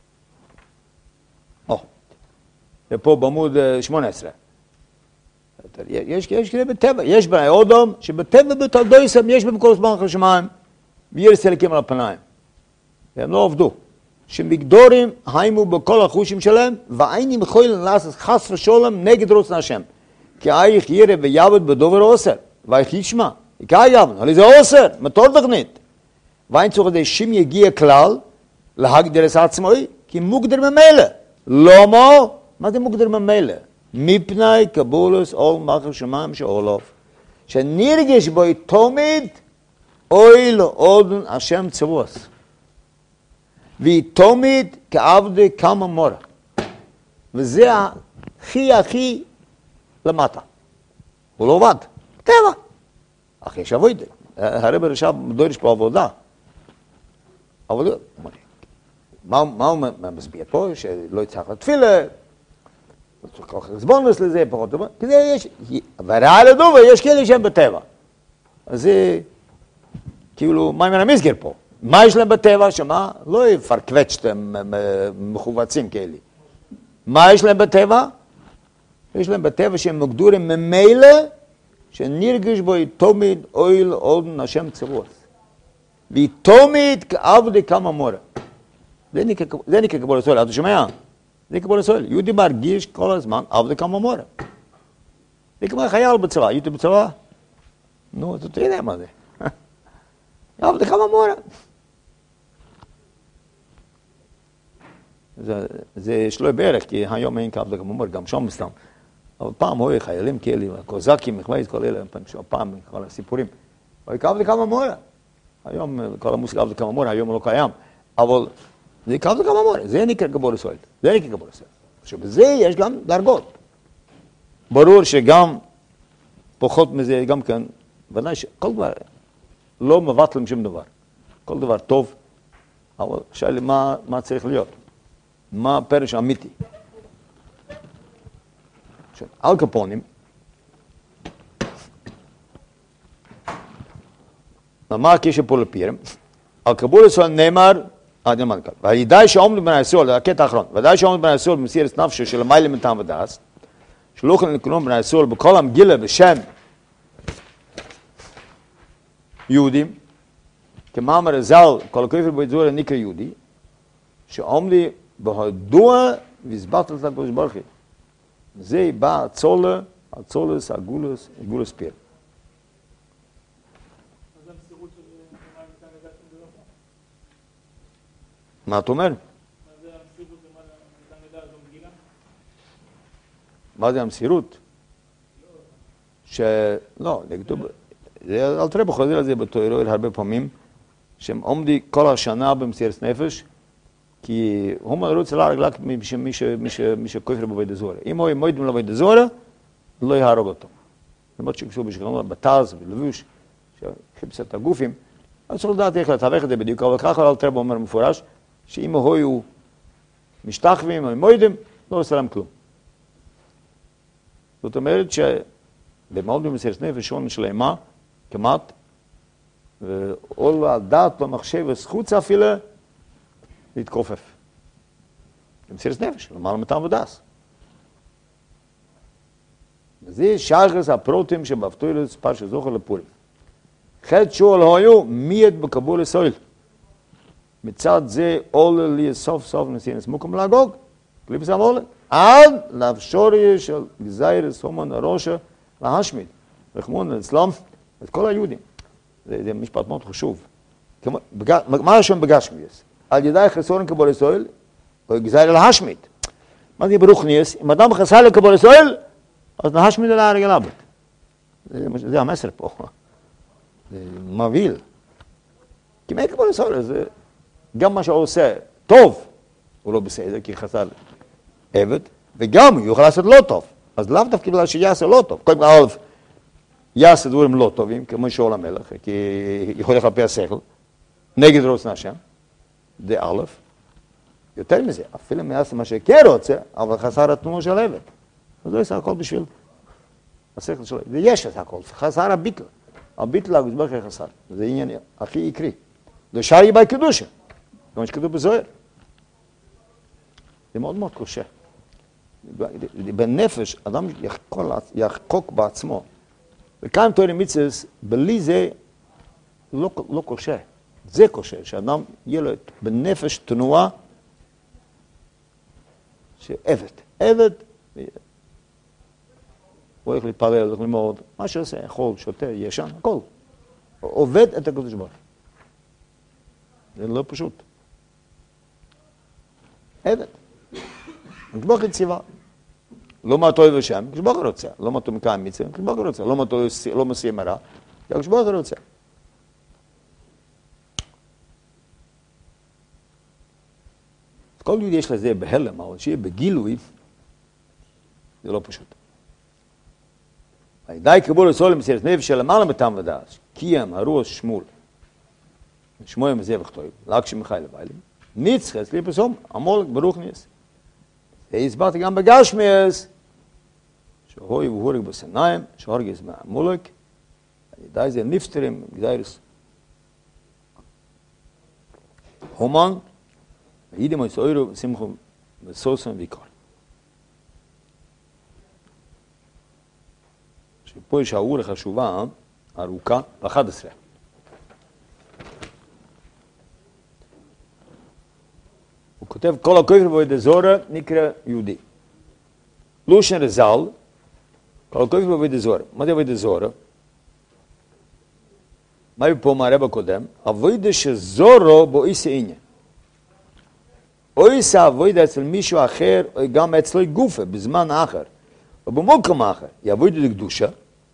פה בעמוד 18. יש כאלה בטבע, יש בני אדם שבטבע בתולדויסם יש בהם כל הזמן השמיים, וירס אלוקים על הפניים. והם לא עבדו. שמגדורים היימו בכל החושים שלהם, ואיינים יכולים לעשות חס ושולם נגד רצון השם. כי אייך ירא ויעבוד בדובר אוסר, ואייך ישמע, יקרא יעבוד, אבל זה אוסר, מטור תכנית. ואין צורך כדי שם יגיע כלל, להגדיר את עצמוי, כי מוגדר ממילא. למה? מה זה מוגדר ממילא? מפני קבולוס אול מחר שמיים שאולוף, שנרגש בו תמיד אוי לאודן השם צבוס. ותמיד כעבדי כמה מורה. וזה הכי למטה. הוא לא עובד. טבע. אך יש עבודה. הרב רשב דורש פה עבודה. אבל מה הוא מסביר פה? שלא יצטרך לתפילה. לא צריך כל כך לסבונוס לזה, פחות טובה. כדי יש, והרעה לדובה, יש כאלה שהם בטבע. אז זה, כאילו, מה עם המסגר פה? מה יש להם בטבע? שמה? לא יפרקווצ'תם מחובצים כאלה. מה יש להם בטבע? יש להם בטבע שהם מוגדורים ממילא, שנרגש בו תמיד אויל אודן השם צבוס. ותמיד כעבדי כמה מורה. זה נקרא קבול הסוהל, אתה שומע? זה קבול הסוהל. יהודי מרגיש כל הזמן עבדי כמה מורה. זה כמו חייל בצבא, הייתי בצבא? נו, אתה יודע מה זה. עבדי כמה מורה. זה שלא בערך, כי היום אין כעבדי כמה מורה, גם שם סתם. אבל פעם היו חיילים כאלה, קוזקים, כל אלה, פעם, כל הסיפורים. היו כעבדי כמה מורה. היום כל המושג עבדי כמה מורה, היום לא קיים. אבל זה כעבדי כמה מורה, זה נקרא קבול הסוהל. זה נקרא קבול הסוהל. עכשיו, בזה יש גם דרגות. ברור שגם פחות מזה, גם כן, ודאי שכל דבר, לא מבטלים שום דבר. כל דבר טוב, אבל שאלה מה צריך להיות? מה הפרש האמיתי? עכשיו, אל קפונים, מה הקשר פה לפירם? על קבול הסוהל נאמר, וידעי שעומד בני הסוהל, זה הקטע האחרון, וידעי שעומד בני הסוהל במסירת נפשו של המיילה מטעם ודעת, שלא יכולים לקרוא בני הסוהל בכל המגילה בשם יהודים, כמאמר ז"ל, כל הכופר בו נקרא יהודי, שעומדי בהודוע והסברת את הקדוש ברוך הוא. זה בא הצולה, הצולס, הגולס פיר. מה אתה אומר? מה זה המסירות? לא, אל תראה בחוזר הזה בתוירו הרבה פעמים, שהם עומדים כל השנה במסירת נפש, כי הוא רוצה להרג רק מי שכופר בבית זוהרה. אם הוא מועדים לבית זוהרה, לא יהרוג אותו. למרות שכתוב בשכנות בתז ולבוש, שחיפש את הגופים, אז צריך לדעת איך לתווך את זה בדיוק, אבל ככה אל תראה אומר מפורש, שאם הוא היו משתחווים או מועדים, לא עושה להם כלום. זאת אומרת שבמעמד במסירת נפש שונה שלמה, כמעט, ועול על דעת במחשב וזכות אפילו להתכופף. במסירת נפש, למעלה מטעם ודס. וזה שחרס הפרוטים שבאפטוילס פרשת זוכר לפורים. חטא שואל היו מיד בקבול הסוהל. מצד זה עולה לי סוף סוף נסיינס מוקם לגוג, קליפס המולה, עד לאפשוריה של גזירס הומן הראשה להשמיד, רחמון אצלם, את כל היהודים. זה משפט מאוד חשוב. מה השם בגשמיאס? על ידי חסורן קבול הסוהל, או גזיר להשמיד. מה זה ברוכניאס? אם אדם חסר לקבול הסוהל, אז להשמיד על ההרג הלבת. זה המסר פה. זה מבהיל. כי מה קבול הסוהל? זה גם מה שהוא עושה טוב, הוא לא בסדר, כי חסר עבד, וגם הוא יוכל לעשות לא טוב. אז לאו דווקא בגלל שיעשה לא טוב. קודם כל, יעשה דברים לא טובים, כמו שאול המלך, כי יכול לכפי השכל, נגד רצון השם, זה א', יותר מזה, אפילו מעשה מה שכן רוצה, אבל חסר התנועה של עבד. אז זה עושה הכל בשביל השכל שלו. ויש את הכל, חסר הביטל. הביטל הגזבר חסר. זה עניין הכי עקרי. זה שערי בי קדושה. כמו שכתוב בזוהר. זה מאוד מאוד קשה. בנפש, אדם יחקוק בעצמו. וכאן תורה מצווה, בלי זה לא קשה. זה קשה, שאדם יהיה לו בנפש תנועה שעבד. עבד, הוא הולך להתפלל, הולך ללמוד, מה שעושה, יכול, שותה, ישן, הכל. עובד את הקדוש ברוך הוא. זה לא פשוט. עבד. הקדוש ברוך הוא ציווה. לא מה טוב ושם, הקדוש ברוך הוא רוצה. לא מה טוב מקיים מצווה, הקדוש ברוך הוא רוצה. לא מה טוב לא מסיים הרע, הקדוש ברוך הוא רוצה. כל יהודי יש לזה בהלם, אבל שיהיה בגילוי, זה לא פשוט. די קבול לסול למסירת נפש שלמעלה מטעם ודעת, קיים הרוח שמול, שמואל מזה וכתוב, להגשים מחי לביילים, ניצחס ליפסום, המולק ברוך ניס. הסברתי גם בגשמיאס, שהוי והורג בסנאים, שהורגס מהמולק, די זה נפטרים, גזיירס. הומן, וידם את סוירו ושמחו וסוסם ויקור. שפה יש האור החשובה, ארוכה, ב-11. הוא כותב, כל הכופר בעבודת זרה נקרא יהודי. לושן רז"ל, כל הכופר בעבודת זרה. מה זה עבודת זרה? מה פה מהרב הקודם? עבודת שזורו בו איסה עניין. או איסה עבודת אצל מישהו אחר, או גם אצלו גופה, בזמן אחר, או במוקם אחר, היא עבודת קדושה,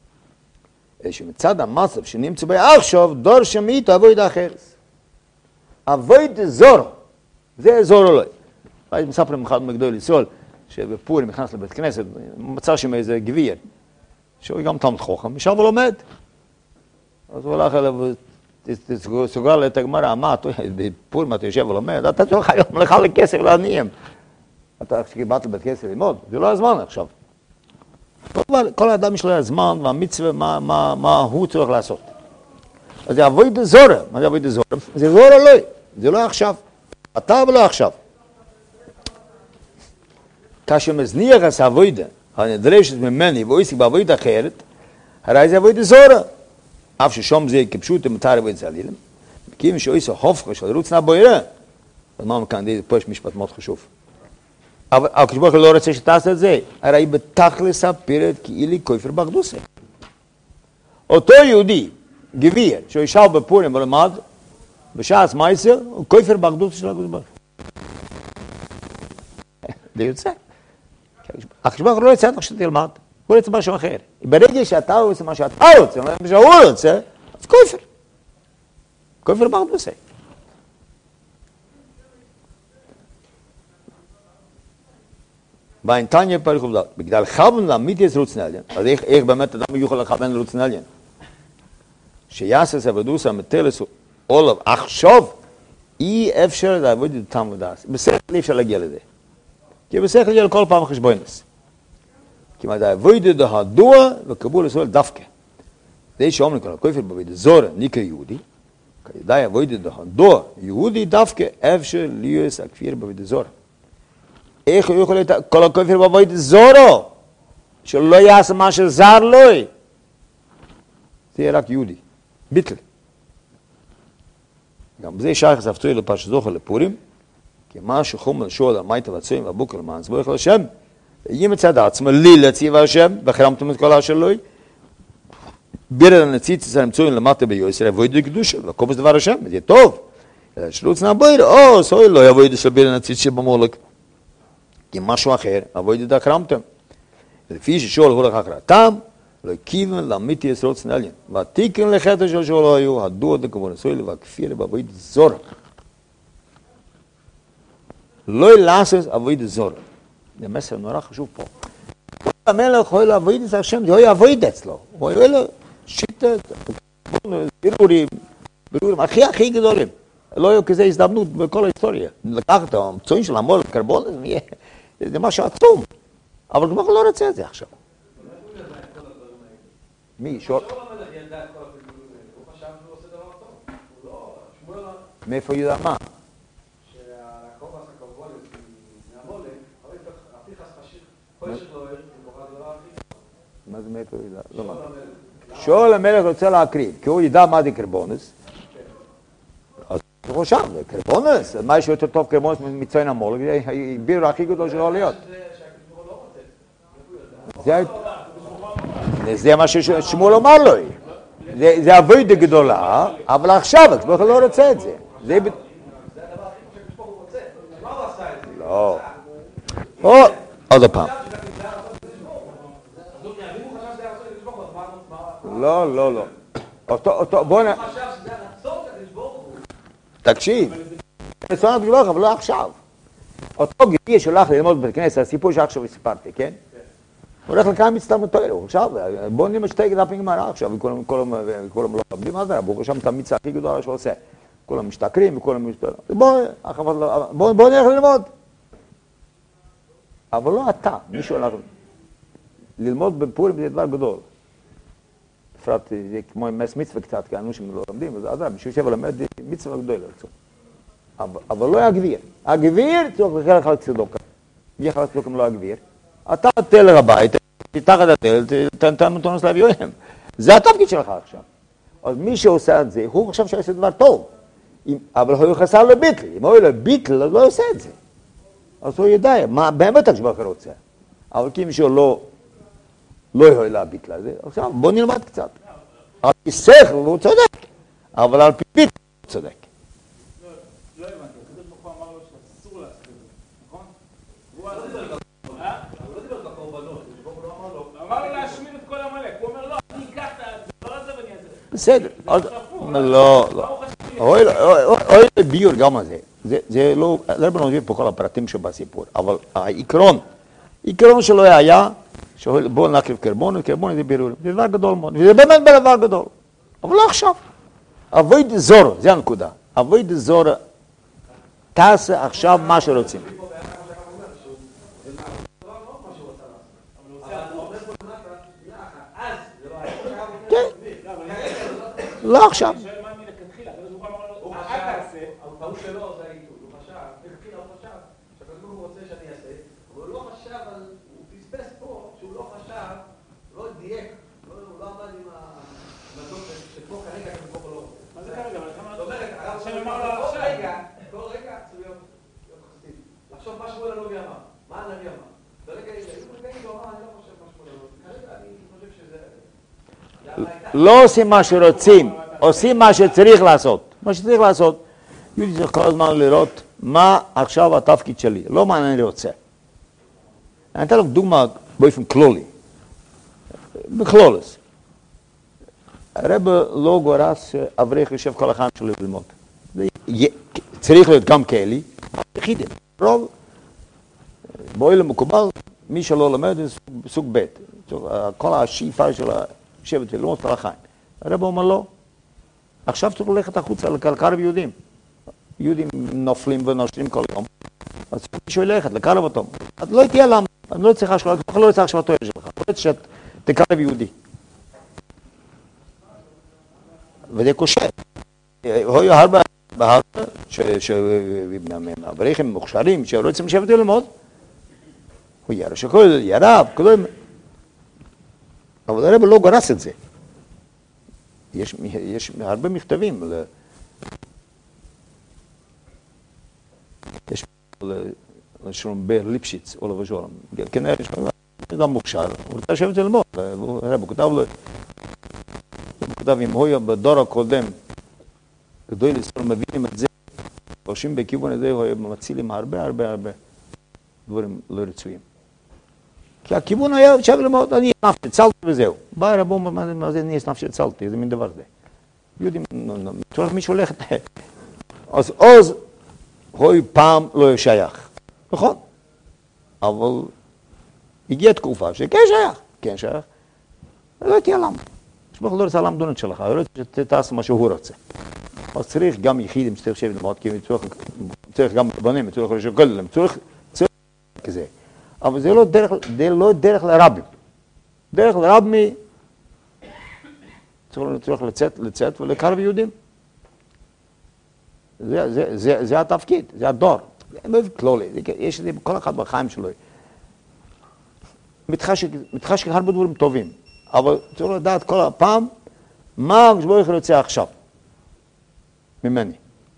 שמצד המצב שנמצא בי עכשיו, דור שמית עבודת אחרת. עבודת זורו. זה זור אלוהי. הייתי מספרים אחד מגדול ישראל, שבפורים נכנס לבית כנסת, מצא שם איזה גביר, שהוא גם תלמיד חכם, ישב ולומד. אז הוא הלך אליו, סוגר את הגמרא, מה, בפורים אתה יושב ולומד, אתה צריך היום לך לכסף לעניים. אתה קיבלת לבית כנסת ללמוד, זה לא הזמן עכשיו. כל האדם יש לו הזמן והמצווה, מה הוא צריך לעשות. אז זה עבודת זורה. מה זה עבודת זורה? זה זור אלוהי, זה לא עכשיו. אתה ולא עכשיו. כאשר מזניח את העבודה הנדרשת ממני ועוסק בעבודה אחרת, הרי זה עבודה זרה. אף ששום זה כפשוט מותר עבודה זלילים. כי אם שעושה הופכה של רוץ נבוירה, אז מה מכאן, פה יש משפט מאוד חשוב. אבל הקדוש ברוך הוא לא רוצה שתעשה את זה, הרי בתכלס הפרט כאילו כופר באחדותא. אותו יהודי, גביר, שהוא ישב בפורים ולמד, בשעת מעשר, הוא כופר באחדותא של הקדוש ברוך הוא. זה יוצא. הקדוש ברוך הוא לא רוצה שתלמד, הוא רוצה משהו אחר. ברגע שאתה רוצה מה שאתה רוצה, מה שהוא רוצה, אז כופר. כופר באחדותא. באינטניה פרק ובדל, בגלל כוון לאמיתיס רוצנליין, אז איך באמת אדם יוכל לכוון לרוצנליין? שיעשה עבודתו המטלס עולב, עכשיו אי אפשר לעבוד את אותם ודעת. בשכל אי אפשר להגיע לזה. כי בשכל יהיה לכל פעם חשבונס. כי מה זה עבוד את הדוע וקבול ישראל דווקא. זה שאומרים כל הכופר בעבודת זרה נקרא יהודי, כדאי עבוד את הדוע יהודי דווקא אפשר להיות הכפיר בעבודת זרה. איך הוא יכול להיות כל הכופר בעבודת זרה? שלא יעשה מה שזר לו. זה יהיה רק יהודי. ביטל. גם בזה שייך ספתוי לפרשת זוכר לפורים, כי מה שחומר שואל על מייטה והצועים והבוקר למען זבוח להשם, יהיה מצד עצמו לי להציב השם, וחרמתם את כל אשר לוי, בירד הנציץ אצל המצועים למטה ביוסר, עבוד לקדושה, והקובץ דבר השם, זה יהיה טוב. שלוץ נעבוד, סוי לא יעבוד של בירד הנציץ שבמולק. כי משהו אחר, עבוד את החרמתם. ולפי ששואל הולך אחרתם, לא כיוון לאמיתיס רוצנליין. והתיקן לחטא של שואל היו, הדוע דכבון הסויל והכפיר בעבודת זרה. לא לעשות עבודת זרה. זה מסר נורא חשוב פה. המלך יכול לעבוד את השם, זה לא יעבוד אצלו. הוא יהיה לו שיטת, בירורים, הכי גדולים. לא יהיו כזה הזדמנות בכל ההיסטוריה. לקחת את המצוין של המולך קרבון, זה משהו עצום. אבל כבר לא רוצה את זה עכשיו. מי? שואל? מאיפה ידע מה? מה זה מאיפה הוא ידע? לא מה. שאול המלך רוצה להקריב, כי הוא ידע מה זה קרבונס. אז הוא חושב, זה קרבונס, מה יש יותר טוב קרבונס מציין המולק, זה הגביר הכי גדול שלו להיות. זה מה ששמואל אמר לו. זה עבודה גדולה, אבל עכשיו הקדוש ברוך הוא לא רוצה את זה. זה הדבר הכי שקדוש ברוך הוא רוצה. מה הוא עשה את זה? לא. עוד פעם. לא. בוא נ... תקשיב. מסוים הקדוש ברוך הוא, אבל לא עכשיו. אותו גבי שהולך ללמוד בבית כנסת, הסיפור שעכשיו סיפרתי, כן? הוא הולך לקיים מצטלמות תורה, עכשיו, בוא נראה שתי דפים גמרא עכשיו, וכולם לא עובדים, אז הוא שם את המצווה הכי גדולה שהוא עושה. כולם משתכרים וכולם משתכרים. בוא נלך ללמוד. אבל לא אתה, מישהו הולך ללמוד בפורים זה דבר גדול. בפרט זה כמו מס מצווה קצת, כי אנשים לא לומדים, אז אדרבה, מישהו יושב ולמד מצווה גדולה. אבל לא הגביר. הגביר צריך לך לצדוקה. מי יכול לצדוקה אם לא הגביר? אתה תל לבית, תפתח את התל, תן מתונס להביאוהם. זה התפקיד שלך עכשיו. אז מי שעושה את זה, הוא חושב שעושה דבר טוב. אבל הוא חסר לביטל. אם הוא לא ביטל, אז לא עושה את זה. אז הוא ידע מה באמת הקדוש ברוך הוא רוצה. אבל כי מישהו לא יכול להביטל על זה, עכשיו בוא נלמד קצת. על פי שכל הוא צודק, אבל על פי ביטל הוא צודק. לא הבנתי, הקדוש ברוך הוא אמר לו שאסור לעשות את זה, נכון? הוא אמר לו להשמיד את כל המלך, הוא אומר לא, אני אקח את הדבר הזה ואני אעשה. בסדר, לא. אוי ביור גם על זה. זה לא, הרב לא מביא פה כל הפרטים שבסיפור, אבל העיקרון שלו היה, בואו נקריב קרבון זה בירור, זה דבר גדול מאוד, וזה באמת דבר גדול, אבל לא עכשיו. אבוי דזור, זה הנקודה, אבוי דזור, תעשה עכשיו מה שרוצים. לא עכשיו. לא עושים מה שרוצים, עושים מה שצריך לעשות. מה שצריך לעשות, יהודי צריך כל הזמן לראות מה עכשיו התפקיד שלי, לא מה אני רוצה. אני אתן לך דוגמה באופן כללי, בכלולס. הרב לא גורס שאברך יושב כל החיים שלו ללמוד. צריך להיות גם כאלה, יחידים. רוב, באוהל מקובל, מי שלא לומד זה סוג ב'. כל השאיפה של לשבת וללמוד כל החיים. הרב אומר לו, עכשיו צריך ללכת החוצה לקרב יהודים. יהודים נופלים ונושרים כל יום. אז מישהו ילכת, לקרב אותם. אז לא תהיה למה, אני לא צריך השקעה, אתה לא צריך השקעה תואר שלך. לא רוצה שתקרב יהודי. וזה קשה. היו הרבה שהאברכים מוכשרים, שרוצים לשבת וללמוד. הוא ירש הכל, ירב, כלום. אבל הרב לא גרס את זה. יש הרבה מכתבים. יש לשלום בר ליפשיץ, או לבשולם. כנראה יש אדם מוכשר, הוא רוצה לשבת ללמוד. הרב כתב אם הוא בדור הקודם, גדול ישראל מבינים את זה, חושבים בכיוון הזה, הוא מצילים הרבה דברים לא רצויים. כי הכיוון היה עכשיו ללמוד, אני נפשי, צלתי וזהו. בא הרב אומר, מה זה אני נפשי צלתי, איזה מין דבר זה. יודעים, מישהו הולך, אז הוא פעם לא שייך, נכון? אבל הגיעה תקופה שכן שייך, לא תהיה למה. שברוך לא רוצה למדונת שלך, הוא רוצה שתעשה מה שהוא רוצה. אז צריך גם יחידים שצריך לשבת ללמוד, כי צריך גם בנים, צריך לשקול להם, צריך כזה. אבל זה לא דרך לרבים. דרך לרבים צריך לצאת ולקרב יהודים. זה התפקיד, זה הדור. זה מאוד כללי, יש לי כל אחד בחיים שלו. מתחשק הרבה דברים טובים. אבל צריך לדעת כל הפעם, מה הקדוש ברוך הוא רוצה עכשיו, ממני.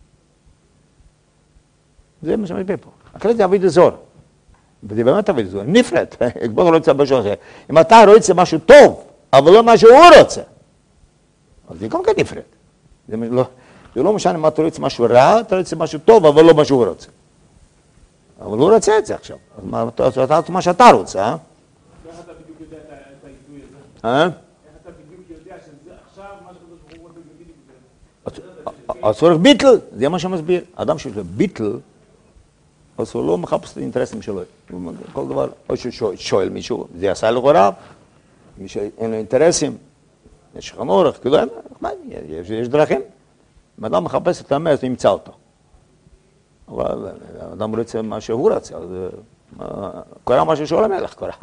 זה מה שמסביר פה. אחרי זה עבודה זור. וזה באמת עבודה זור, נפרד. הקדוש ברוך הוא לא רוצה משהו אחר. אם אתה רוצה משהו טוב, אבל לא מה שהוא רוצה, אז זה גם כן נפרד. זה לא משנה אם אתה רוצה משהו רע, אתה רוצה משהו טוב, אבל לא מה שהוא רוצה. אבל הוא רוצה את זה עכשיו. אז אתה רוצה מה שאתה רוצה, איך אתה בדיוק יודע את העיתוי הזה? איך אתה בדיוק יודע שזה עכשיו מה שקדוש ברוך הוא רוצה בדיוק זה? אז צורך ביטל, זה מה שמסביר. אדם שיש לו ביטל, אז הוא לא מחפש את האינטרסים שלו. כל דבר, או ששואל מישהו, זה עשה לו רב, מי שאין לו אינטרסים, יש לך אורך, כאילו, יש דרכים. אם אדם מחפש את האמת, הוא ימצא אותו. אבל אדם רוצה מה שהוא רוצה, אז קורה מה ששואל המלך, קורה.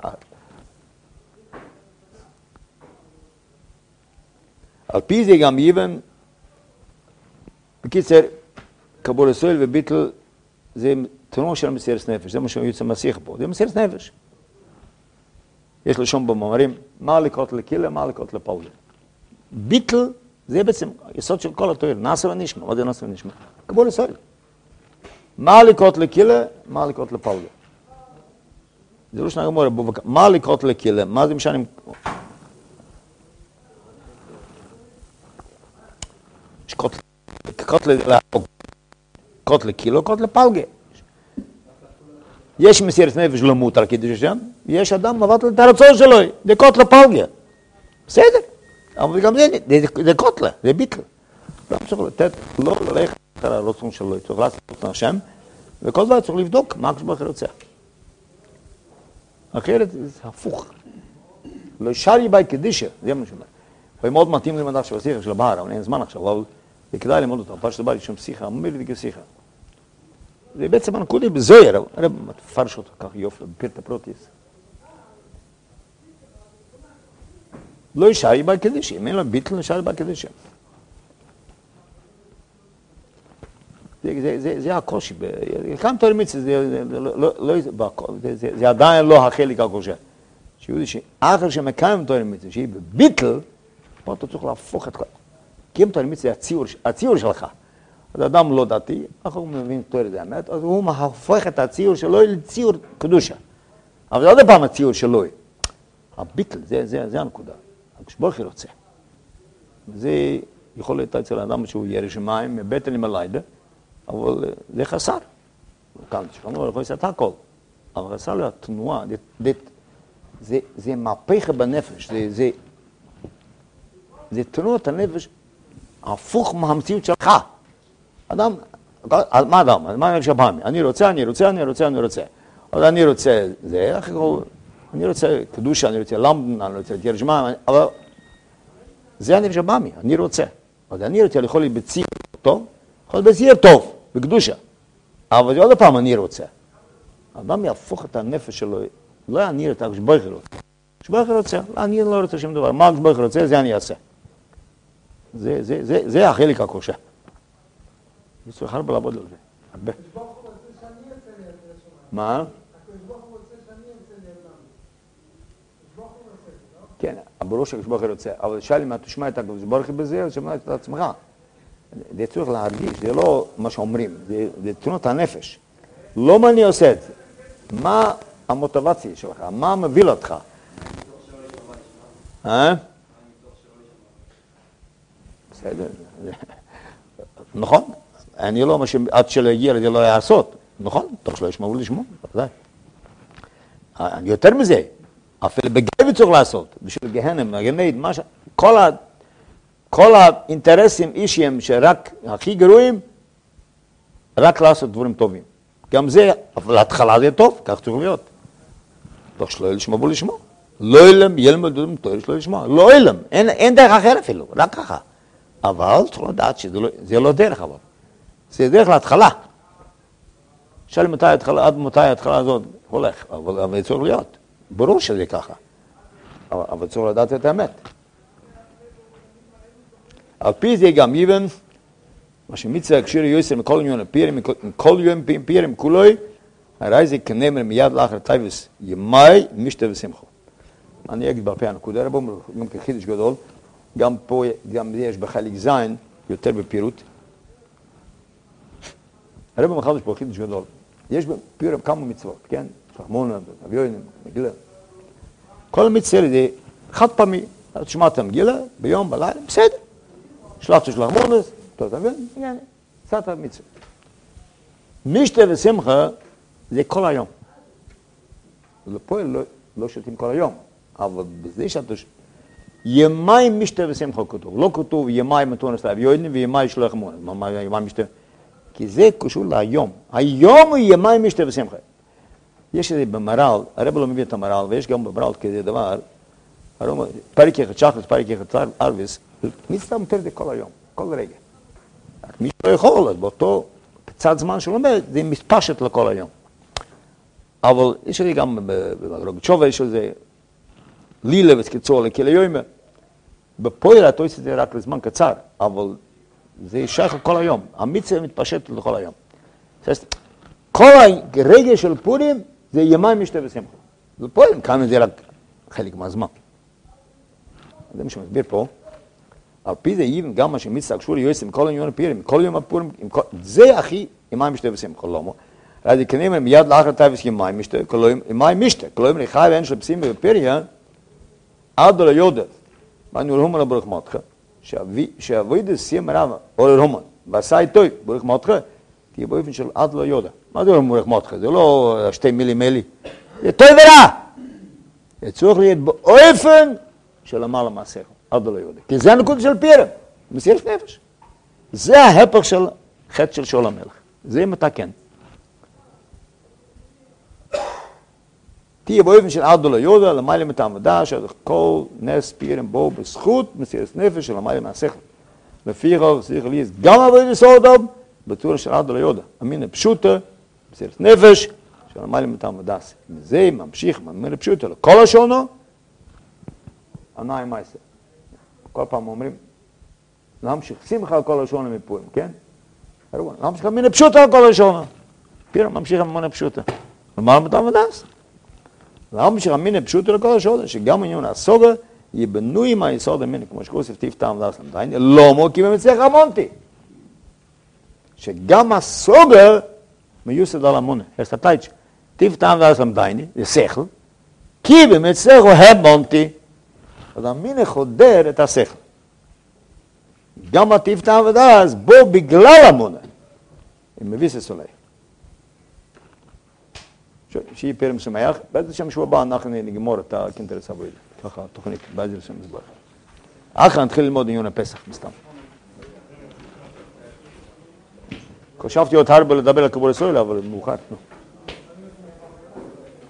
על פי זה גם יבן, בקיצר, קבול ישראל וביטל, זה תנוע של מסירת נפש, זה מה שהוא יוצא מסיח פה, זה מסירת נפש. יש לשון במאמרים, מה לקרות לקילה, מה לקרות לפאולה. ביטל, זה בעצם יסוד של כל התואר, נעשה ונשמע, מה זה נעשה ונשמע? קבול ישראל. מה לקרות לקילה, מה לקרות לפאולה. זה לא שנגמור, מה לקרות לקילה, מה זה משנה? יש קרות לקילו, קרות לפלגה. יש מסירת נפש לא מותר קידוש השם, יש אדם מבטל את הרצון שלו, זה קרות לפלגה. בסדר, אבל גם זה קוטלה, זה ביטל. לא צריך לתת, לא ללכת אחר הרצון שלו, צריך לעשות את השם, וכל דבר צריך לבדוק מה הקדוש ברוך הוא רוצה. אחרת זה הפוך. לא שרי בי קדישה, זה מה שאומר. הוא מאוד מתאים ללמוד עכשיו בשיחה של הבהר, אבל אין זמן עכשיו, אבל זה כדאי ללמוד אותו. פרשת הבא יש שם שיחה, אומר לי כשיחה. זה בעצם הנקודה בזויר, הרב מפרש אותו כך יופי, בפרט הפרוטיס. לא ישרי בי קדישה, אם אין לו ביטל לשרי בי קדישה. זה הקושי, כאן תואר מצווה, זה עדיין לא החלק הקושי. שיהודי שאחר שמקיים תואר מצווה, שהיא בביטל, פה אתה צריך להפוך את כל... כי אם תואר מצווה זה הציור שלך. אז אדם לא דתי, אחר הוא מבין תואר זה אמת, אז הוא מהפוך את הציור שלו לציור קדושה. אבל זה עוד פעם הציור שלו. הביטל, זה הנקודה. כשברוך הוא רוצה. זה יכול להיות אצל האדם שהוא ירא שמיים, מבטן עם הלידה, אבל זה חסר. כאן שכנו, יכול לעשות הכל. אבל חסר לו התנועה, זה מהפכה בנפש, זה תנועת הנפש הפוך מהמציאות שלך. אדם, מה אדם? מה אני שבאמי? אני רוצה. אז אני רוצה זה, אני רוצה קדושה, אני רוצה למדן, אני רוצה ירא שמיים, אבל זה הנפש הבאמי, אני רוצה. אז אני רוצה יכול להיות בציר טוב, יכול להיות בציר טוב. בקדושה. אבל זה עוד פעם אני רוצה. אדם יהפוך את הנפש שלו, לא אני רוצה, כשברוך הוא רוצה. כשברוך הוא רוצה, אני לא רוצה שום דבר. מה כשברוך הוא רוצה, זה אני אעשה. זה החלק הקשה. זה צריך הרבה לעבוד על זה. הרבה. מה? כן, אבל לא שכשברוך הוא רוצה. אבל שאל אם אתה תשמע את כשברוך הוא בזה, אז תשמע את עצמך. זה צריך להרגיש, זה לא מה שאומרים, זה תנועת הנפש. לא מה אני עושה את זה. מה המוטיבציה שלך? מה מביא אותך? בסדר. נכון. אני לא, עד שלא יגיע לזה לא יעשות. נכון, תוך שלא ישמעו לשמוע. יותר מזה, אפילו בגבי צריך לעשות. בשביל גהנם, הגנד, כל האינטרסים אישיים שרק הכי גרועים, רק לעשות דברים טובים. גם זה, להתחלה זה טוב, כך צריך להיות. תוך שלא ילשמע בו לשמוע. לא ילם, ילמד דברים טובים שלא ישמע. לא ילם, אין דרך אחר אפילו, רק ככה. אבל צריך לדעת שזה לא דרך אבל. זה דרך להתחלה. שאלה מתי ההתחלה, עד מתי ההתחלה הזאת הולך, אבל צריך להיות. ברור שזה ככה. אבל צריך לדעת את האמת. על פי זה גם יבן, מה שמצווה הקשיר יוסר מכל יום פירים, מכל יום פירים כולוי, הרי זה כנמר מיד לאחר טייבס ימי משתה ושמחו. אני אגיד בעל פה הנקודה, הרב אומר, גם כחידוש גדול, גם פה, גם יש בחלק זין, יותר בפירוט. הרב מחדש פה חידוש גדול. יש בפירוט כמה מצוות, כן? שחמונה, אביונים, מגילה. כל המצווה זה חד פעמי. תשמעת מגילה, ביום, בלילה, בסדר. שלחת שלחמונס, אתה מבין? קצת המצווה. משתה ושמחה זה כל היום. פה לא שותים כל היום, אבל בזה שאתה... ימיים משתה ושמחה כתוב. לא כתוב ימיים מתונס לאביונים וימיים שלחמונס. ימיים משתה... כי זה קשור להיום. היום הוא ימיים משתה ושמחה. יש את זה במר"ל, הרב לא מביא את המר"ל, ויש גם במר"ל כזה דבר, פרק אחד שחרס, פרק אחד ערביס, מצווה מותרת זה כל היום, כל רגע. רק מי שלא יכול, אז באותו צד זמן שהוא לומד, זה מתפשט לכל היום. אבל יש לי גם ברוגצ'ובה, יש לזה לילה וסקיצור לכל היום. בפועל אתה עושה את זה רק לזמן קצר, אבל זה שייך לכל היום. המצווה מתפשט לכל היום. כל הרגע של פורים זה ימיים משתה ושמחה. בפועל כאן זה רק חלק מהזמן. זה מה שמסביר פה. על פי זה even גם מה שמצווה קשור ליועץ עם כל עניין הפורים, כל יום הפורים, זה הכי ימיים משתה ושמחה. למה? אז כנראה מיד לאחר טייבס ימיים משתה, ימיים משתה. כלומר, לחי ואין של פסים בפריה, עד לא יודע. ואני הולכים על ברוך מותך, שהוויד סיים רבה, או לרחמן, ועשה איתו, ברוך מותך, תהיה באופן של עד לא יודע. מה זה ברוך מותך? זה לא 2 מילים אלי. זה טוב ורע. זה צריך להיות באופן של למעלה מהשכל, עד לא יודע. כי זה הנקודה של פירם, מסירת נפש. זה ההפך של חטא של שאול המלך. זה מתקן. תהיה באופן של עד לא יודע, למעלה מתעמדה, שכל נס פירם בו בזכות מסירת נפש של למעלה מהשכל. לפי כך צריך להיות גם עבודת סודום, בצורה של עד לא יודע. אמינה פשוטה, מסירת נפש, של למעלה מתעמדה. וזה ממשיך, אמינה פשוטה, לכל השונו, ענאי מייסר. כל פעם אומרים, להמשיך שמחה על כל השונו מפורים, כן? להמשיך אמינה פשוטה על כל השונו. פירם ממשיך אמינה פשוטה. למעלה מתעמדה. להמשיך אמינה פשוטה לכל השונו, שגם עניין הסוגה, יבנוי מהיסוד המיני, כמו שכוסף תפתם דרס למדייני, לא מוקים במצליח המונטי. שגם הסוגה מיוסד על המונה. הסתתייץ' תפתם דרס למדייני, זה שכל, כי במצליח הוא המונטי, אז המיני חודר את השכל. גם התפתם דרס בו בגלל המונה. הם מביס הסולי. שיהיה פרם שמח, בעצם שם שבוע הבא אנחנו נגמור את הקינטרס הבוידה. ככה, תוכנית, בעזר שם מסבר. אחר נתחיל ללמוד עניין הפסח, מסתם. חשבתי עוד הרבה לדבר על קבור ישראל, אבל מאוחר, נו.